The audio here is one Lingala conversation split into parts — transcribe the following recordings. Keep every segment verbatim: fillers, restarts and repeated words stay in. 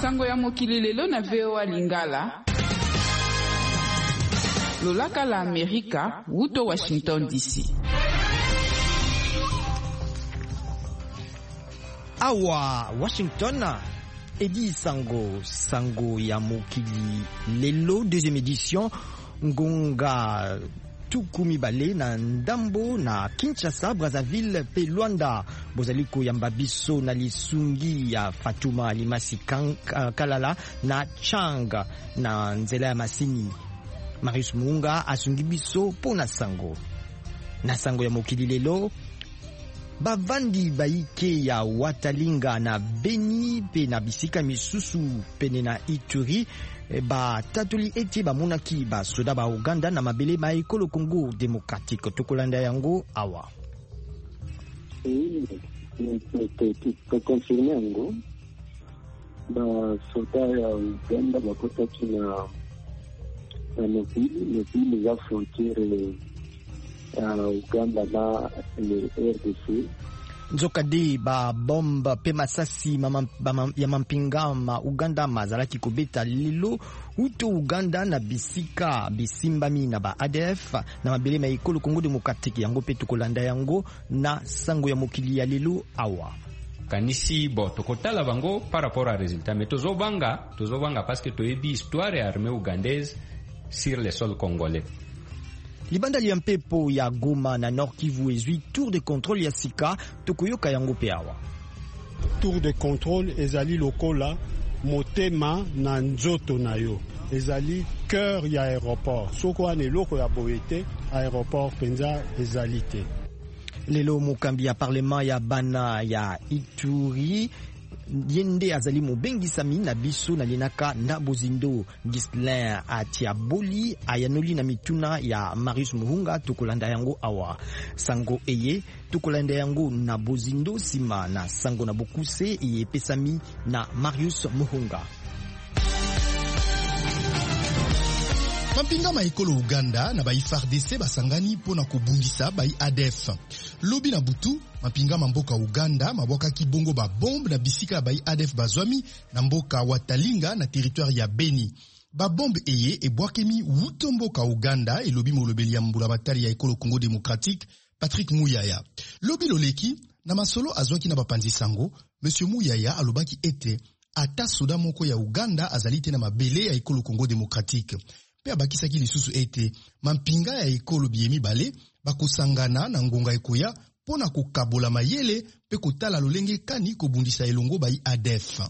Sango ya mokili lelo na V O A Lingala. Lolaka la Amerika, wuto Washington D C. Awa Washington, Edi Sango, Sango ya mokili lelo, deuxième édition, Ngonga Tukumi Bale na Ndambo na Kinshasa, Brazzaville pe Luanda. Bozaliko yamba biso na lisungi ya Fatuma Alimasi Kalala na Changa na nzela ya Masini. Marius Muhunga asungi biso pona sango. Na sango ya mokili lelo, bavandi baike ya Watalinga na Beni pe na bisika misusu pene na Ituri, ba tatuli eti ba monaki ba soda ba Uganda na mabele ba ekolo Congo démocratique. Tokolanda yango awa. Oui, c'est confirmé yango. Ba soda ya Uganda ba kota kina na mobili, mobili ya frontiere ya Uganda na le R D C. Nzoka de ba bomba pe masasi mama, mama, ya mampinga ma Uganda mazalaki kobeta lilo uto Uganda na bisika bisimbami na ba A D F na mabele ma ekolo Congo démocratique. Yango pe tukolanda yango na sango ya mokili ya lilo awa. Kanisi bo tokotala bango par rapport à résultat, mais tozobanga tozobanga parce que toyebi histoire ya armée ougandaise sur le sol congolais. Libanda li mpepo ya Goma na Nord Kivu ezui tour de contrôle ya sika tokoyoka yango pe awa. Tour de contrôle ezali lokola motema na nzoto na yo. Ezali cœur ya aéroport. Soko ane loko ya boete aéroport penza ezali te. Lelo mokambi ya parlement ya bana ya Ituri yende azali mobengisa na biso na linaka na bozindo. Gislain Atiaboli ayanoli na mituna ya Marius Muhunga. Tukolanda yango awa. Sango eye tukolanda yango na bozindo sima na sango na bokuse eye pesami na Marius Muhunga. Mampinga ma ekolo Uganda na ba I F A R D C basangani pona kobundisa ba A D F. Lobi na butu, mampinga mboka Uganda mabwaka kibongo ba bombe na bisika ba A D F bazwami na mboka Watalinga na territoire ya Beni. Ba bombe eye ebwakemi wuto mboka Uganda e lobi molobeli ya mbula batali ya ekolo Congo démocratique Patrick Muyaya. Lobi loleki na masolo azwaki na bapanzi sango, Monsieur Muyaya alobaki ete ata soda moko ya Uganda azalite na mabele ya ekolo Congo démocratique. Pe abakisaki lisusu ete mampinga ya ekolo biemi bale bakosangana na ngonga ekoya pona kokabola mayele pe kotala lolenge kani kobundisa elongo ba A D F.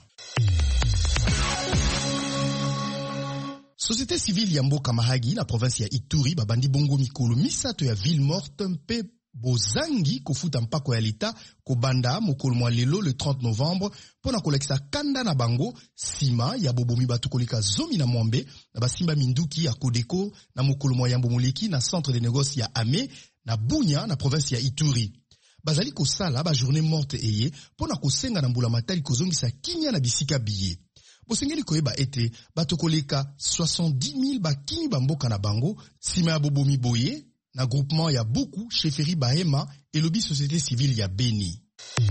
Société civile ya mboka Mahagi na province ya Ituri babandi bongo mikolo misato ya ville morte mpe bozangi kofuta mpako ya leta kobanda mokolo mwa lelo le trente novembre pona kolekisa kanda na bango sima ya bobomi batu koleka zomi na mwambe na basimba minduki ya Kodeko na mokolo mwa yambo moleki na centre de négoce ya Ame na Bunya na province ya Ituri. Bazali kosala ba journée morte eye pona kosenga na mbula matali kozongisa kinya na bisika biye. Bosengeli koyeba ete bato koleka soixante-dix mille bakini bamboka na bango sima ya bobomi boye na groupement ya Buku, Sheferi Bahema et lobby société civile ya Beni.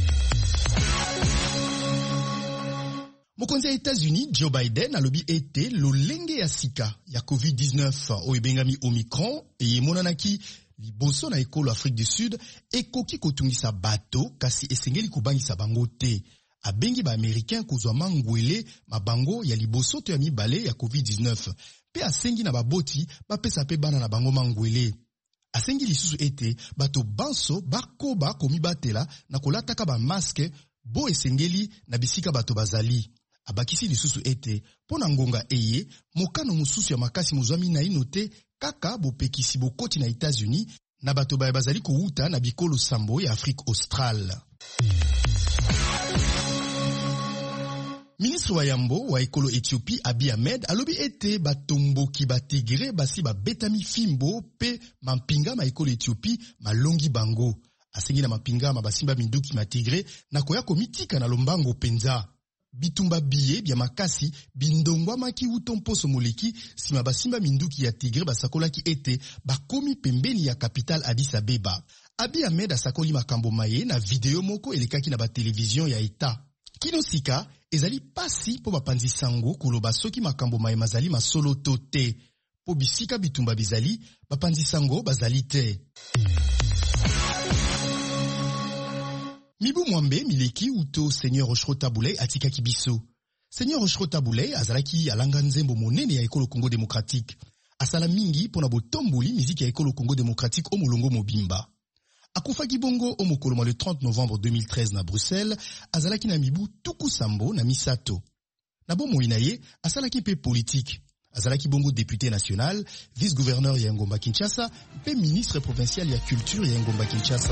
Mokonzi ya États-Unis, Joe Biden, a lobby ete lolenge ya sika ya COVID dix-neuf o ebengami Omicron e monanaki liboso na ekolo Afrique du Sud ekoki kotungisa bato kasi esengeli kubangisa bango te. Abengi ba Américain kozwa mangwele mabango ya liboso to ya mibale ya COVID dix-neuf. Pe asengi na baboti bapesa pe bana na bango mangwele. Asengi lisusu ete bato banso bakoba komibatela na kolataka ba maske bo esengeli na bisika bato bazali. Abakisi lisusu ete pona ngonga eye mokano mususu ya makasi muzwami na inote kaka bopekisi bokoti na États-Unis na bato baye bazali kouta na bikolo sambo ya Afrique australe. Ministre wa yambo wa ekolo Ethiopie Abiy Ahmed alobi ete batomboki batigre basi babetami fimbo pe mampinga ma ekolo Ethiopie malongi bango. Asengi na mampinga ma basimba minduki matigre na koya komitika na lombango penza. Bitumba biye bya makasi bindongwa maki utomposo moleki sima basimba minduki ya tigre basakolaki ete bakomi pembeni ya capital Addis Abeba. Abiy Ahmed asakoli makambo maye na video moko elekaki na ba television ya Eta. Kino sika ezali pasi po bapanzi sango koloba soki makambo maye mazali masolo to te. Po bisika bitumba bizali, bapanzi sango bazali te. Mibu Mwambe mileki uto Seigneur Rocherota Boulay atika kibiso. Seigneur Rocherota Boulay azalaki alanga nzembo monene ya ekolo Congo Démocratique. Asala mingi pona botomboli miziki ya ekolo Congo Démocratique omulongo mobimba. Akufaki bongo omokoloma le trente novembre deux mille treize na Bruxelles, azalaki na mibu tuku sambo na misato. Na bomo inaye, asalaki pe politique. Azalaki bongo député national, vice-gouverneur ya Ngomba Kinshasa, pe ministre provincial ya culture ya Ngomba Kinshasa.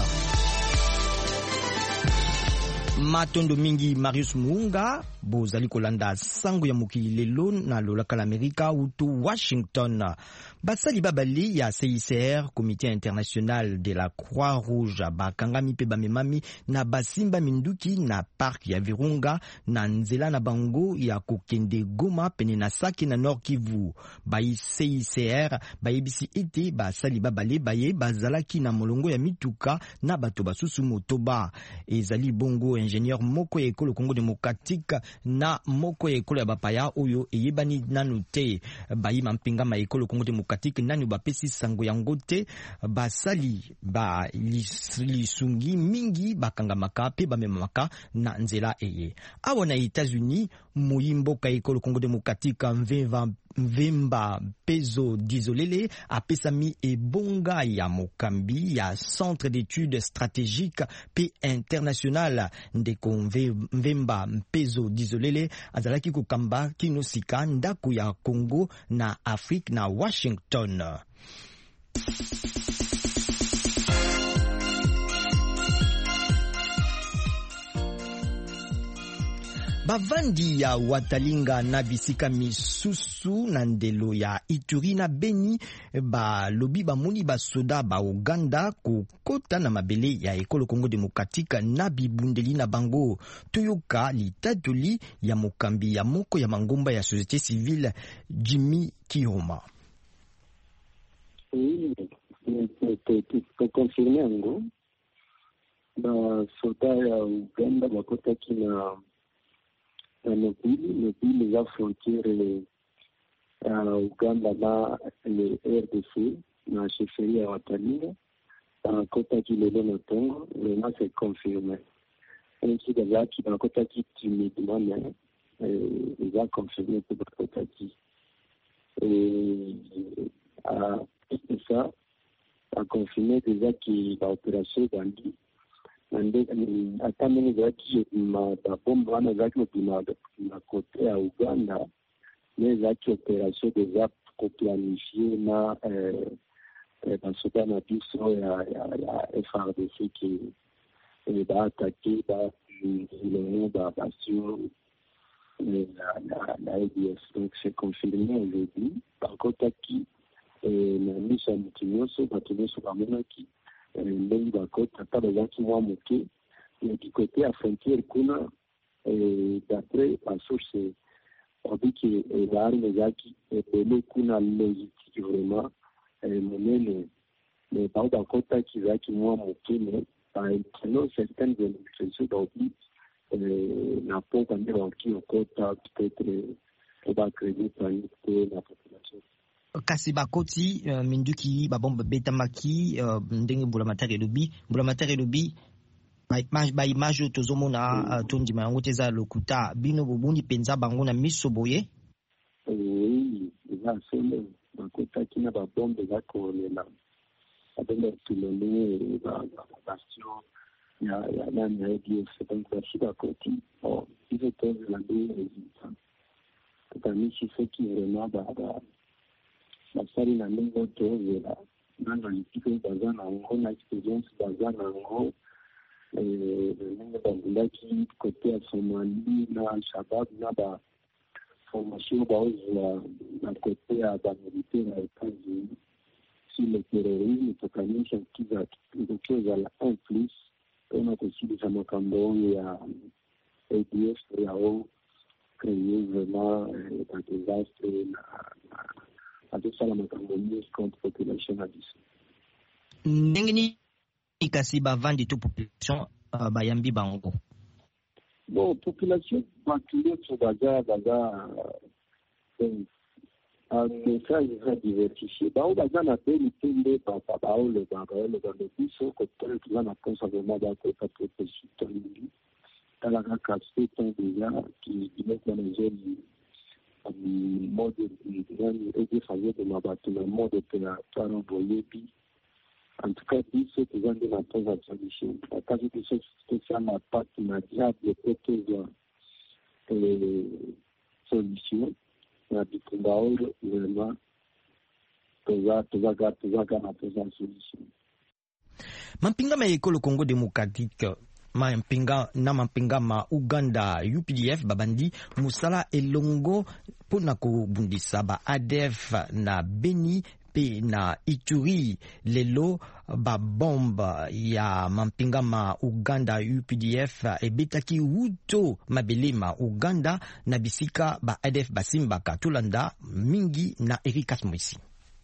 Matondo mingi Marius Muunga bozali kolanda sango ya mokili lelo na lolaka l'Amerika utu Washington. Basali babali ya C I C R, Comité international de la Croix-Rouge, bakangami pe bamemami na basimba minduki na park ya Virunga na nzela na bango ya kokende Goma pene na Sake na Nord Kivu. Bayi C I C R bayebisi ete basali babali baye bazalaki na molongo ya mituka na bato basusu motoba. Ezali bongo ingénieur moko ya ekolo Congo Démocratique na moko ya ekolo ya bapaya oyo eyebani nanu te. Bayi mampinga ma ekolo Congo Démocratique nanu bapesi sango yango te. Basali ba lisungi mingi bakangamaka pe bamemamaka na nzela eye. Awa na États-Unis muyimboka ekolo Congo Démocratique mvemba Mvemba Pezo Dizolele apesami ebonga ya mokambi ya Centre d'études stratégiques pe international. Ndeko Mvemba Pezo Dizolele azalaki kokamba kinosika ndako ya Congo na Afrique na Washington. Bavandi ya Watalinga na bisika misusu na ndelo ya Ituri na Beni ba lobi ba moni ba soda ba Uganda kokota na mabele ya ekolo Congo Démocratique na bibundeli na bango. Toyoka litatoli ya mokambi ya moko ya mangomba ya société civile Jimmy Kihoma. Oui, pour confirmer ngo ba soda ya Uganda bakota kina na mobile, mobile za frontiere ya Uganda na le R D C na chefferie ya Watalinga kota kilelo na Tongo, vraiment c'est confirmé. Ainsi de là qui va kota ki timidement mais il va confirmer pour kota ki. Et à tout ça a confirmé déjà qui va opération Bandi. Hata mimi zaki mabomba wana zaki na kote ya Uganda ne zaki operation deja koplanifiye na basoda na biso ya F R D C ki baatake bavilongo babasio la A D F. Donc c'est confirmé aujourd'hui bakotaki na miso ya mutu nyonso bato nyonso bamonaki ndenge bakota ata bazalaki mwa moke du côté ya frontière kuna d'après basource babiki baarme ezalaki ebele kuna logistique vraiment monene mais bao bakotaki ezalaki mwa moke mais selon certaines administrations baobi na mpoka nde baoki okota peut-être bacrédit panique te na population. Kasi bakoti uh, minduki babomba betamaki uh, ndenge mbulamatari elobi mbulamatari elobi ba image tozomona uh, tondima yango teza lokuta bino bobundi penza bango na miso boye. Oui, eza solo bakotaki na babombe bakolela babombe tulele bastion ya nani ya A D F. Donc basi bakoti bon izo tozi la deux résultats kamisi soki vraiment ba basali na ndenge tozela nano lipiko baza na ngo na experience baza na ngo ndenge babundaki kote ya Somali na Al-Shabaab na ba formation baozwa na kote ya bamilitaire ya États-Unis sur le terrorisme tokanisha kiza ikiozala un plus mpona kosilisa makambo oyo ya A D F yao créer vraiment un désastre na atosala makambo mingi contre population na biso. Ndenge ni kasi bavandi to population uh, bayambi bango. Bon, population bakile to baza baza un message très diversifié. Bah, on baza na beli tembe papa ba o le ba ba le ba le biso ko tel que na pensa vraiment ba ko ta proposition tolindi. Ala ka kapse ton déjà qui qui met dans les zones du mode de gagne et de faire de ma bateau le mode de la parent boyebi. En tout cas, biso qui vient de la pensa solution. La case de ce spécial ma part na diable peut-être euh solution. Na bitumbaolo vraiment toza toza ga toza ga na toza solution. Mampinga ma ekolo Congo démocratique mampinga na mampinga ma Uganda U P D F babandi musala elongo pona ko bundisa ba A D F na Beni pe na Ituri lelo ba bomba ya mampinga ma Uganda U P D F ebetaki wuto mabelema Uganda na bisika ba A D F basimbaka tulanda mingi na Erika Smoisi.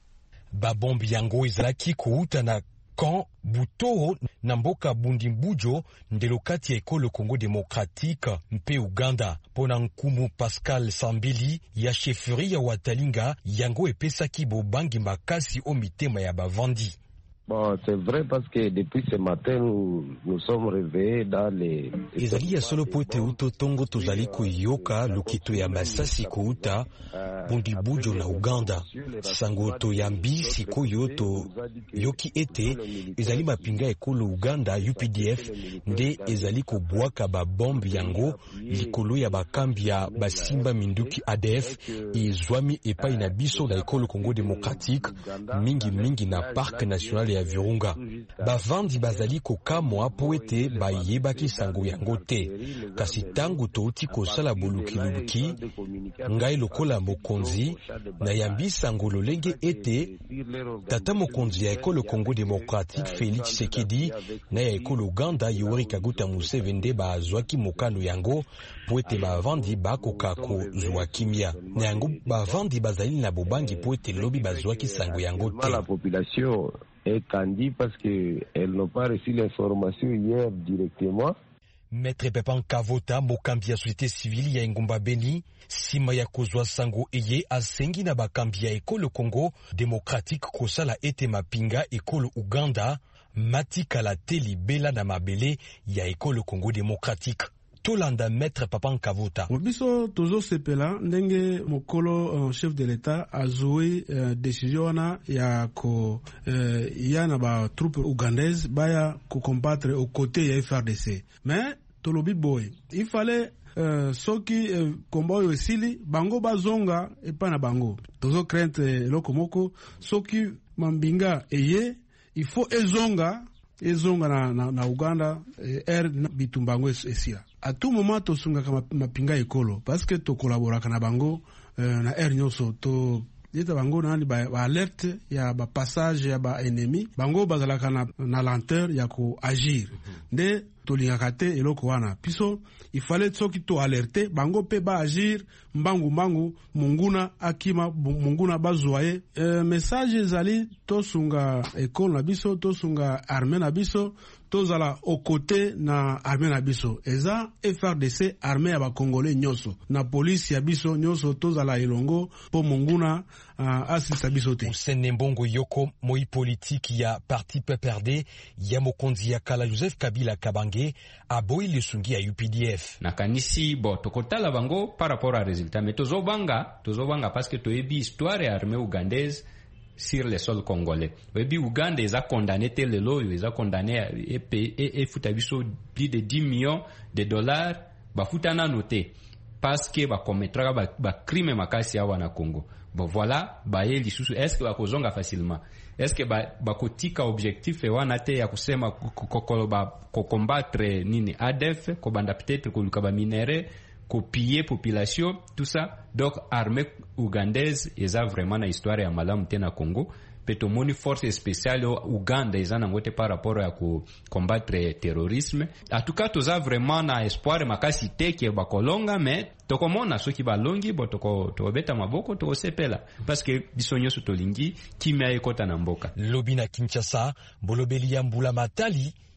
Ba bomba yango ezalaki kuuta na Quand Buto na mboka Bundimbujo ndelo kati ya ekolo Congo démocratique mpe Uganda pona nkumu Pascal Sambili ya chefferie ya Watalinga yango epesaki bobangi makasi o mitema ya bavandi. Bon, c'est vrai parce que depuis ce matin nous nous sommes réveillés dans les ezali ya solo pote uto tongo tozali koyoka lokito ya masasi kouta Bundimbujo na Uganda sango to yambi sikoyo to yoki ete ezali mapinga ekolo Uganda U P D F nde ezali kobwaka ba bombe yango likolo ya bakambi ya basimba minduki A D F ezwami epai na biso na ekolo Congo démocratique mingi mingi na parc national ya Virunga. Bavandi bazali kokamwa po ete bayebaki sango yango te. Kasi tangu touti kosala bolukiluki ngai lokola mokonzi na yambi sango lolenge ete tata mokonzi ya ekolo Congo démocratique Félix Tshisekedi na ya ekolo Uganda Yoweri Kaguta Museveni nde bazwaki mokano yango po ete bavandi bakoka kozwa kimia. Na yango bavandi bazali na bobangi po ete lobi bazwaki sango yango te. La population est candide parce qu'elles n'ont pas reçu l'information hier directement. Maître Pepan Kavota mokambi ya société civile ya Ngumba Beni sima ya kozwa sango eye asengi na bakambi ya ekolo Congo démocratique kosala ete mapinga ekolo Uganda matikala te libela na mabele ya ekolo Congo démocratique. Tolanda Maître Papan Kavota. Biso tozo sepela ndenge mokolo uh, chef de l'État a joué uh, décision wana ya ko uh, yana ba troupe ougandaise baya ko combattre aux côtés ya F R D C. Mais tolobi boy, il fallait uh, soki uh, combat yo esili bango bazonga epa na bango. Tozo crainte uh, lokomoko soki mambinga eye il faut ezonga ezonga na, na, na Uganda eh, er na bitumbango esila. À tout moment to sunga kama mapinga ekolo parce que to collaboraka na bango eh, na er nyoso to yeta bango na ba, ba alerte ya ba passage ya ba ennemi bango bazalaka na, na lenteur ya ko agir nde to lingakate eloko wana piso il fallait soki to alerter bango pe ba agir mbangu mbangu munguna akima munguna bazwaye e, message ezali to sunga ekolo na biso to sunga armée na biso tozala au côté na armée na biso eza F R D C armée ya ba congolais nyoso na police ya biso nyoso tozala elongo po munguna uh, asisa biso te. Usene mbongo yoko moi politique ya parti P P R D ya mokonzi ya kala Joseph Kabila Kabange aboyi lesungi ya U P D F. Na kanisi bo tokotala bango par rapport à résultat mais tozobanga tozobanga parce que toyebi histoire ya armée ougandaise sur le sol congolais. Webi Uganda ils a condamné tel lelo, ils a condamné et et futa biso plus de dix millions de dollars ba futana noté parce que ba commettra ba, ba crime makasi ya wana Congo. Bon voilà, ba yeli susu est-ce que ba kozonga facilement? Est-ce que ba ba kotika objectif e wana te ya kusema kokolo ba combattre nini A D F ko banda peut-être ko lukaba minere copier population tout ça donc armée ougandaise eza vraiment na histoire ya malamu tena Congo peto moni force spéciale Uganda eza na ngote par rapport à ko combattre terrorisme en tout cas toza vraiment na espoir makasi teke ba kolonga mais tokomona soki balongi bo toko tobeta maboko to sepela parce que bisonyo sotolingi kimia ekota na mboka lobi na Kinshasa bolobeli ya mbula matali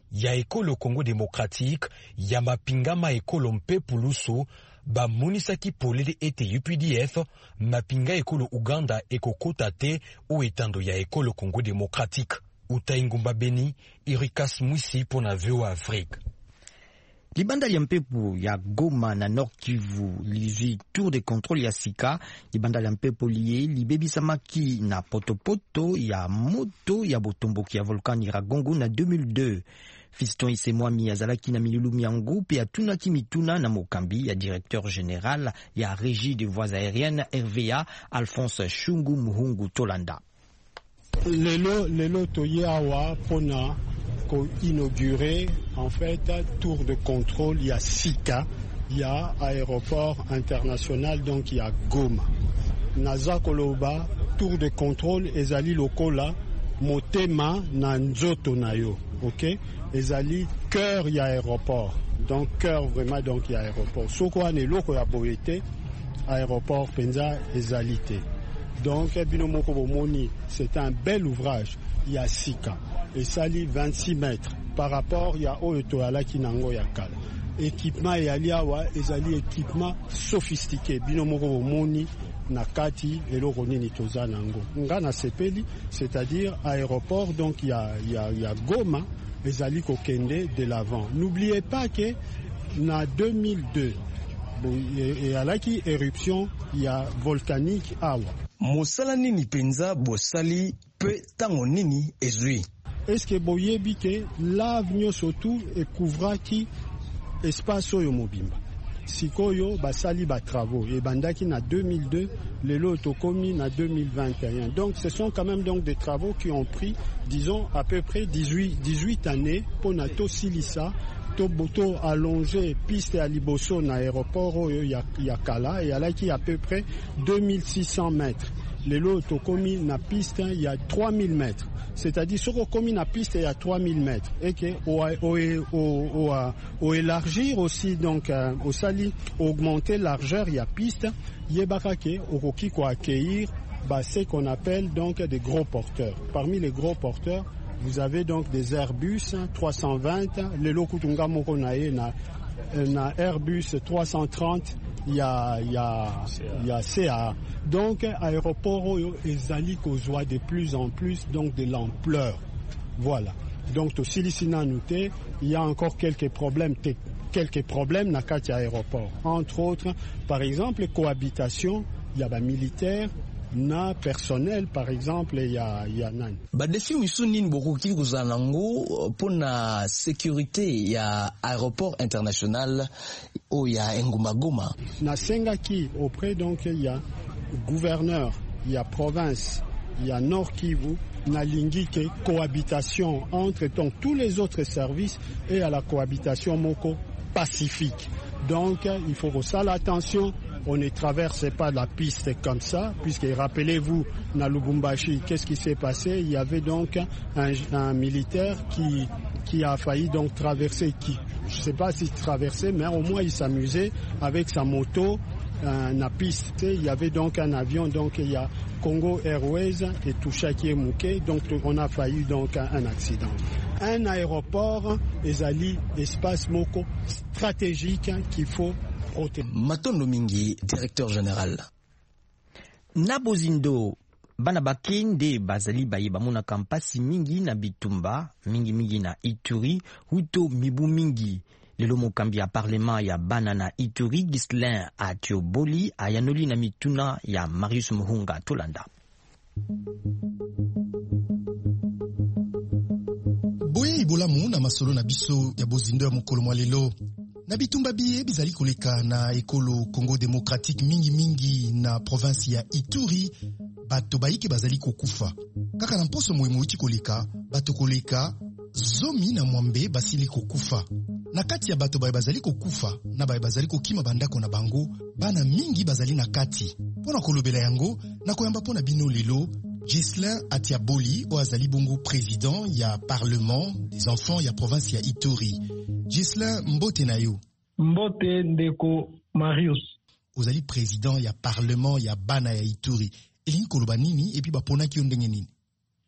ya ekolo Congo démocratique ya mapingama ekolo mpe pulusu bamonisaki polele ete U P D F mapinga ekolo Uganda ekokota te o etando ya ekolo Congo démocratique. Utaingumba Beni, Irikas Mwisi pona V O A Afrique. Libanda ya mpepo ya Goma na Nord Kivu lizwi tour de contrôle ya sika. Libanda ya mpepo liye libebi samaki na potopoto ya moto ya botomboki ya volcan Iragongo na deux mille deux. Fiston Isemwami azalaki na milulu yango pe atunaki mituna na mokambi ya directeur général ya régie des voies aériennes R V A Alphonse Shungu Muhungu Tolanda. Lelo lelo toyawa pona ko inauguré en fait tour de contrôle il y a Sika, il y a aéroport international donc il y a Goma. Naza koloba tour de contrôle ezali lokola motema na nzoto nayo, OK? Ezali cœur ya aéroport. Donc cœur vraiment donc il y a aéroport. Soko ane loko ya boyete aéroport penza ezalité. Donc binomoko bomoni c'est un bel ouvrage. Il y a Sika et sali vingt-six mètres par rapport il y a oyo ala kinango ya kala. Équipement ya liawa ezali équipement sophistiqué binomoko bomoni nakati eloko nini toza nango ngana sepeli, c'est-à-dire aéroport donc il y a il y a il y a Goma ezali kokende de l'avant. N'oubliez pas que na deux mille deux et à la qui éruption il y a volcanique awa. Mosala nini penza bosali pe tango nini ezui. Est-ce que boyebi ke l'avenue surtout et couvraki espace oyo mobimba. Sikoyo basali ba travaux et bandaki na deux mille deux, lelo tokomi na deux mille vingt et un. Donc ce sont quand même donc des travaux qui ont pris disons à peu près dix-huit années pour nato silisa to boto allongé piste à liboso na aéroport oyo ya, ya kala et alaki à peu près deux mille six cents mètres. Lelo tokomi na piste il y a trois mille mètres. C'est-à-dire soko komi na piste il y a trois mille mètres et que au au au au élargir aussi donc euh, au sali augmenter largeur il y a piste yebaka ke okoki ko accueillir bah ce qu'on appelle donc des gros porteurs. Parmi les gros porteurs vous avez donc des Airbus trois cent vingt, lelo kutunga moko na ye na na Airbus trois cent trente, il y a il y a il y a C A. Donc aéroport ezali kozwa de plus en plus donc de l'ampleur. Voilà. Donc au Silicina Nouté, il y a encore quelques problèmes quelques problèmes na kati aéroport. Entre autres, par exemple, cohabitation, il y a ba militaire na personnel par exemple il y a il y a nan ba défi misuni bokoki kuzanango pona sécurité ya aéroport international o ya Nguma Goma na sengaki auprès donc il y a gouverneur, il y a province, il y a Nord Kivu na lingi ke cohabitation entre donc tous les autres services et à la cohabitation moko pacifique. Donc il faut que ça l'attention. On ne traverse pas la piste comme ça, puisque rappelez-vous, dans Lubumbashi, qu'est-ce qui s'est passé? Il y avait donc un, un militaire qui, qui a failli donc traverser, qui, je ne sais pas s'il traversait, mais au moins il s'amusait avec sa moto, euh, la piste. Il y avait donc un avion, donc il y a Congo Airways et Touchaki Mouké, donc on a failli donc un, un accident. Un aéroport, ezali espace moko stratégique qu'il faut. Matondo Mingi, directeur général. Nabozindo bana bakende bazali baye bamona kampasi mingi na bitumba mingi mingi na Ituri huto mibu mingi lelo mokambi ya parlement ya bana na Ituri Gislin Atioboli ayanoli na mituna ya Marius Muhunga Tolanda. Boye ibolamu na masolo na biso ya bozindo ya mokolo mwa lelo. Na bitumba biye bizali koleka na ekolo Congo démocratique mingi mingi na province ya Ituri bato baike bazali kokufa. Kaka na mposo moyemo iti koleka bato koleka zomi na mwambe basili kokufa. Na kati ya bato baye bazali kokufa na baye bazali kokima bandako na bango bana mingi bazali na kati. Pona kolobela yango na koyamba pona bino lelo Gislin Atiaboli o azali bongo président ya parlement des enfants ya province ya Ituri. Gislin mbote na yo. Mbote ndeko Marius. Ozali président ya parlement ya bana ya Ituri. Elingi koloba nini epi bapona ki ondenge nini?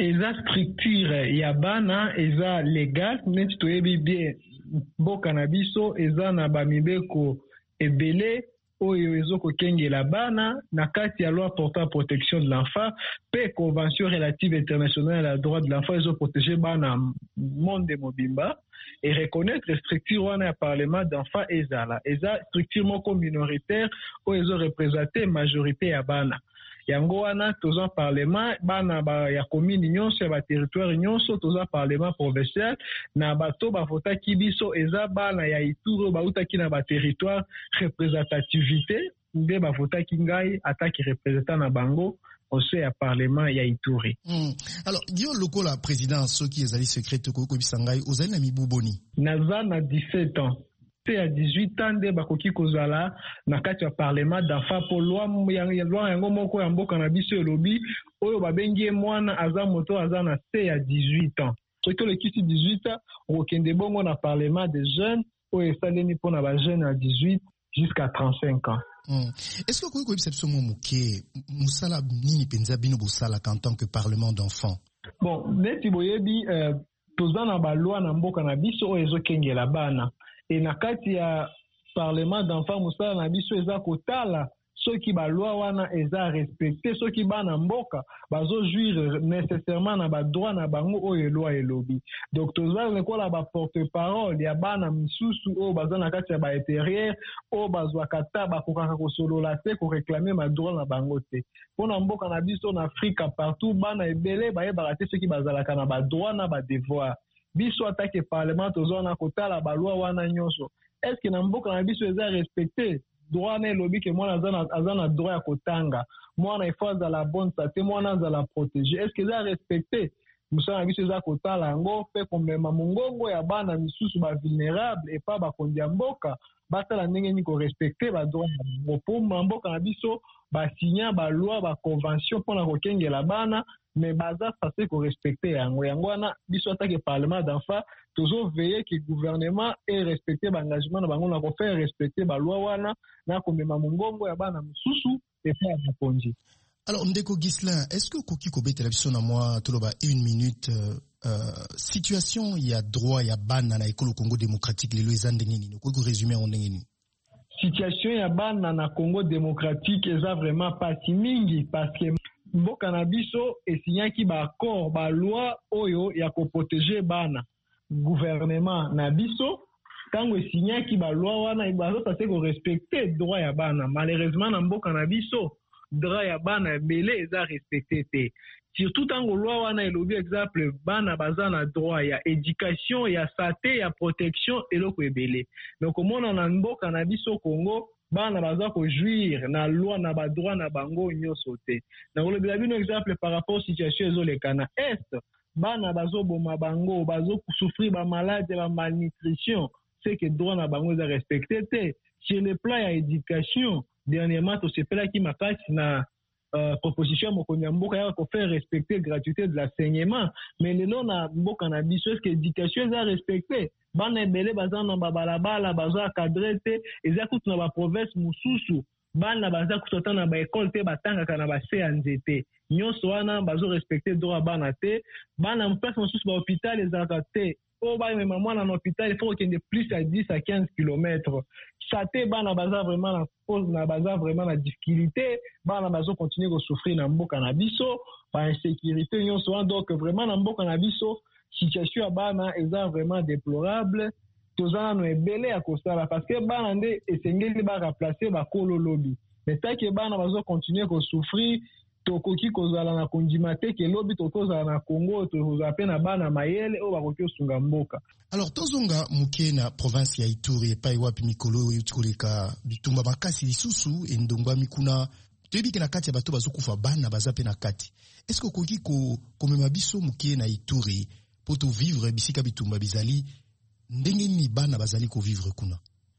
eza structure ya bana eza legal neti toyebi bien mboka na biso eza na bamibeko ebele oyo ezokokengela bana na kati ya loi portant protection de l'enfant pe convention relative internationale à droit de l'enfant ezoprotéger bana monde mobimba et reconnaître structure wana ya parlement d'enfant ezala eza structure moko minoritaire oyo ezoreprésente majorité ya bana yango wana toza parlement bana ba ya commune nyonso ya ba territoire nyonso toza parlement provincial na bato bavotaki biso eza bana ya Ituri bautaki na ba territoire représentativité nde bavotaki ngai ataki représentant na bango au sein ya parlement ya Ituri. Mm. Alors Guillaume Lokola président soki ezali secret ko ko bisangai ozali na mibu boni naza na dix-sept ans te à dix-huit ans nde bakoki kozala na kati ya parlement d'enfant po loi loi yango moko ya mboka na biso elobi oyo babengi mwana aza moto aza na te ya dix-huit ans soki olekisi dix-huit ans okende bongo na parlement des jeunes oyo esalemi mpo na bajeunes ya dix-huit jusqu'à trente-cinq ans. Mm. Est-ce que vous pouvez savoir moké musala nini penza bino bosala en tant que parlement d'enfants? Bon, neti boyebi euh, toza na ba loi na mboka na biso oyo ezokengela bana et na kati ya parlement d'enfants musala na biso eza kotala soki ba loi wana eza respecté soki bana mboka bazo jouir nécessairement na ba droit na bango oyo loi elobi donc toza lekola ba porte-parole ya bana misusu oyo baza na kati ya ba intérieur oyo bazwa kata bakokaka kosolola te ko réclamer ma droit na bango te pona mboka na biso na Afrika partout bana ebele bayebaka te soki bazalaka na ba droit na ba devoir biso atake parlement toza na kotala ba loi wana nyonso est-ce que na mboka na biso eza respecté droit na elobi ke mwana aza na droit ya kotanga mwana ifo azala bonne santé mwana azala protégé est-ce que eza respecté musala na biso eza kotala yango mpe komema mongongo ya bana misusu bavulnérable epa bakondi ya mboka basala ndenge nini korespecte badroit na bango mpo mboka na biso basinya baloi baconvention mpona kokengela bana mais baza sase korespecte yango yango wana biso atake parlement d'enfant tozoveye ke gouvernement erespecte baengagement na bango na kofaire respecte baloi wana na komema mongongo ya bana mosusu epa ya bakonzi. Alors Ndeko Ghislain, est-ce que koki kobetela biso na mwa toloba une minute euh, euh, situation ya droit ya bana na ekolo Congo démocratique lelo eza ndenge nini ko résumer en ndenge nini? Situation ya bana na Congo démocratique eza vraiment pas si mingi parce que mboka na biso esinyaki ba accord ba loi oyo ya ko protéger bana gouvernement na biso tango esinyaki ba loi wana ibazo sase ko respecter droit ya bana malheureusement na mboka na biso droit ya bana belé eza respecté te surtout tango loi wana elobi exemple bana baza na droit ya éducation ya santé ya protection eloko ebele donc omona na mboka na biso Congo bana baza ko jouir na loi na ba droit na bango nyonso te na lobi la bino exemple par rapport situation ezolekana est bana bazo boma bango bazo souffrir ba maladie ba malnutrition c'est que droit na bango eza respecté te sur le plan ya éducation dernièrement to sepela ki makasi na uh, proposition mokonzi ya mboka ya ko faire respecter gratuité de l'enseignement mais lelo na mboka na biso est-ce que éducation eza respecté bana ebele baza na babalabala baza cadré te eza kutu na ba province mususu bana baza kutota na ba école te batangaka na ba se ya nzete nyonso wana bazo respecter droit bana te bana mpasi mususu ba hôpital ezalaka te o ba mema mwana na hôpital il faut qu'il y ait plus à dix à quinze kilomètres ça te bana baza vraiment na cause na baza vraiment na difficulté bana bazo continuer ko souffrir na mboka na biso ba insécurité nyonso donc vraiment na mboka na biso situation ya bana eza vraiment déplorable tozana no ebele ya kosala parce que bana nde esengeli ba remplacer ba kolo lobi mais ça que bana bazo continuer ko souffrir tokoki kozala na kondima te ke lobi tokozala na Congo tozala pe na bana mayele o bakoki osunga mboka. Alors tozonga muke na province ya Ituri epai wapi mikolo yotikoleka bitumba makasi lisusu endongba mikuna toyebi na kati ya bato bazokufa bana baza pe na kati est-ce que koki ko komema biso muke na Ituri poto vivre bisika bitumba bizali ndenge ni bana bazali ko vivre kuna?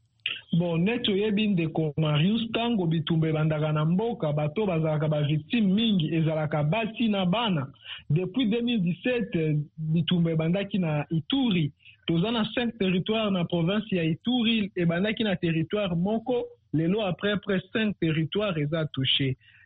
Bon, neto yebi ndeko Marius tango bitumbe bandaka na mboka bato bazalaka ba victime mingi ezalaka basi na bana depuis deux mille dix-sept bitumbe bandaki na Ituri toza na cinq territoires na province ya Ituri e bandaki na territoire moko lelo après après cinq territoires eza touché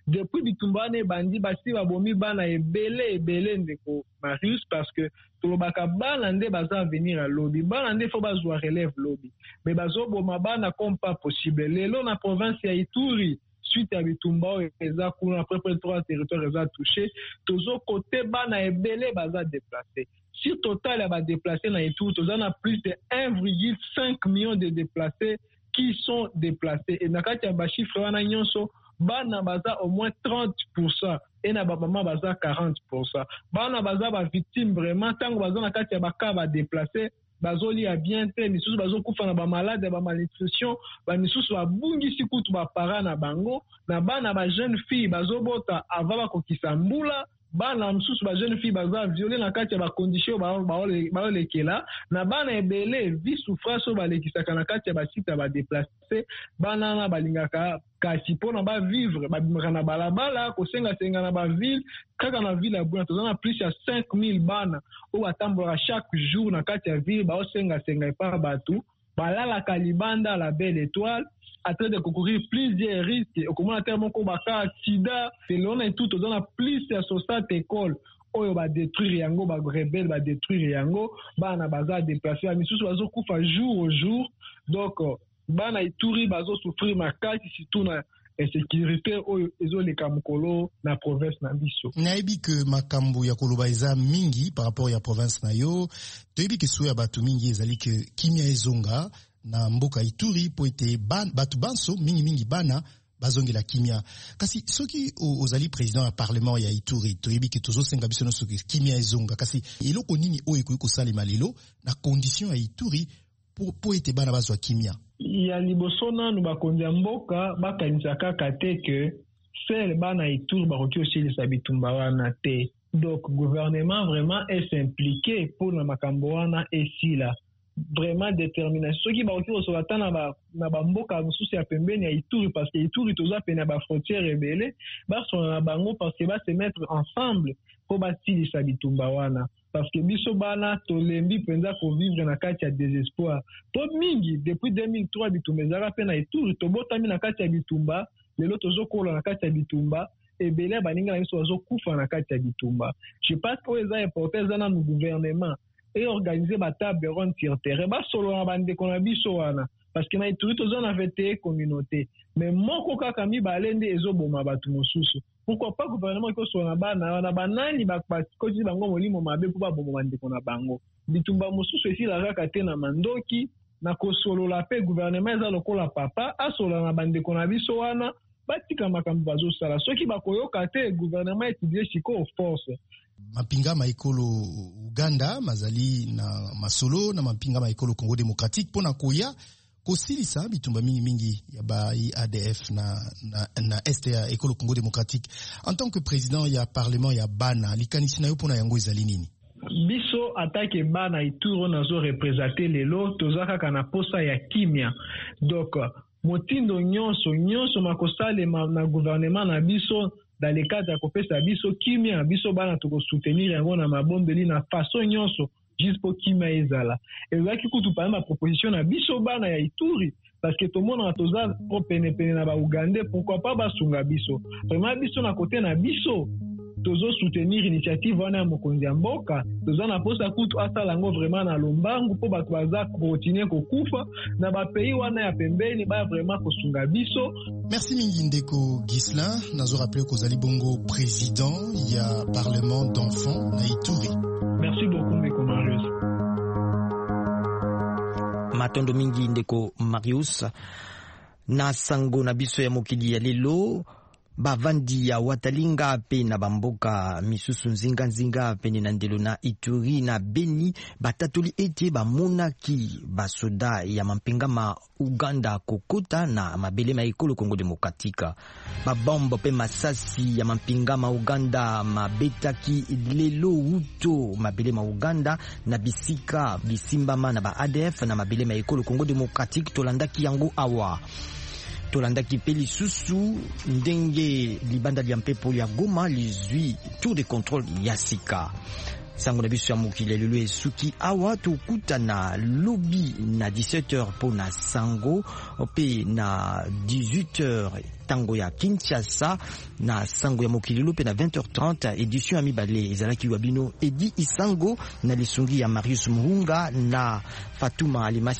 depuis bitumba ne bandi basi babomi bana ebele ebele ndeko Marius parce que tolobaka bana nde baza venir à lobby bana nde faut bazwa relève lobby mais bazoboma bana comme pas possible lelo na province ya Ituri suite à bitumba eza kuna après près trois territoires eza touché tozo côté bana ebele baza déplacé. Si total a déplacé dans Ituri, on a plus de un virgule cinq million de déplacés qui sont déplacés. Et dans le chiffre, on a bana baza au moins trente pour cent et na baba baza quarante pour cent. Bana baza ba victime vraiment tant que baza na kati ya baka ba déplacé bazoli a bien te misusu bazo kufa na ba malade ba malnutrition ba misusu ba bungi sikutu ba para na bango na bana ba jeune fille bazo bota avaba ko kisambula bana msusu ba jeune fille baza violé na kati ya ba condition ba ba lekela na bana ebele vi souffrance ba lekisaka na kati ya ba site ba déplacer bana na balingaka kasi pona ba vivre ba bimaka na balabala ko senga senga na ba ville kaka na ville ya Bunia tozana plus ya cinq mille bana o batambola chaque jour na kati ya ville ba senga senga pa batu balala kalibanda la belle étoile en train de concourir plusieurs risques au comment tellement qu'on va faire accident et l'on est tout dans la plus à société école oyo ba détruire yango ba rebelle ba détruire yango bana baza déplacer misusu bazo kufa jour au jour donc bana Ituri bazo souffrir makati surtout na insécurité oyo ezoleka mukolo na province na biso naibi que makambo ya koloba eza mingi par rapport ya province na yo toyebi ke soya batu mingi ezali ke kimia ezonga na mboka Ituri po ete ban, batu banso mingi mingi bana bazongela kimia kasi soki ozali président ya parlement ya Ituri toyebi ke tozo senga biso no soki kimia ezonga kasi eloko nini oyo ekoki kosalema lelo na condition ya Ituri po, po ete bana bazwa kimia ya liboso nanu bakonzi ya mboka bakanisa kaka te ke sele bana Ituri bakoki osilisa bitumba wana te donc gouvernement vraiment est impliqué pour na makambo wana esila vraiment détermination soki bakoki kosolata na ba na bamboka mosusu ya pembeni ya Ituri parce que Ituri toza pene ba frontière ebele basola na bango parce que ba se mettre ensemble po basilisa bitumba wana parce que biso bana tolembi penza ko vivre na kati ya désespoir po mingi depuis deux mille trois bitumba ezaka pe na Ituri tobotami na kati ya bitumba lelo tozokola na kati ya bitumba ebele baninga na biso bazokufa na kati ya bitumba je pense que eza important eza na gouvernement et organiser ba table ronde sur terrain ba solo na bande kona biso wana parce que na Ituri tozo na vete communauté mais moko kaka mi balende ezoboma batu mosusu pourquoi pas gouvernement ko solo na bana na banani ba ko di bango molimo mabe po ba bomo bande kona bango bitumba mosusu esi la raka te na mandoki na ko solo la pe gouvernement eza lokola papa a solo na bande kona biso wana batika makambo bazo sala soki bakoyoka te gouvernement étudier siko force mapinga maikolo Uganda mazali na masolo na mapinga maikolo Congo démocratique pona koya kosilisa bitumba mingi mingi ya ba A D F na na, na este ya ekolo Congo démocratique en tant que président ya parlement ya bana likanisi na yo pona yango ezali nini biso atake bana Ituri nazo représenter lelo tozaka kana posa ya kimia donc motindo nyonso nyonso makosale na gouvernement na biso dans les cas ya kopesa biso kimia biso bana toko soutenir yango na mabombeli na façon nyonso juste pour kimia ezala ezaki kutu pa ma proposition na biso bana ya Ituri parce que tout le monde a toza pro pene pene na ba Uganda pourquoi pas basunga biso vraiment biso na côté na biso tozo soutenir initiative wana ya mokonzi ya mboka toza na posa kutu asala yango vraiment na lombangu po bato baza continuer kokufa na ba pays wana ya pembeni ba vraiment kosunga biso. Merci mingi ndeko Ghislain nazo rappeler ko zali bongo président ya parlement d'enfants na Ituri. Merci beaucoup ndeko Marius. Matondo mingi ndeko Marius na sango na biso ya mokili ya lelo bavandi ya watalinga pe na bamboka misusu nzinga nzinga pene na ndelo na Ituri na Beni batatoli ete bamonaki basoda ya mampinga ma Uganda kokota na mabele ma ekolo Congo démocratique babombo pe masasi ya mampinga ma Uganda mabetaki lelo uto mabele ma Uganda na bisika bisimbama na ba A D F na mabele ma ekolo Congo démocratique tolandaki yango awa tolandaki pe lisusu ndenge libanda lya mpepo ya Goma lizwi tour de contrôle ya sika sango na biso ya mokili lelo esuki awa tokutana lobi na dix-sept heures po na sango pe na dix-huit heures tango ya Kinshasa na sango ya mokili lelo pe na vingt heures trente édition ya mibale ezalaki wabino Edi Isango na lisungi ya Marius Muhunga na Fatuma Alimasi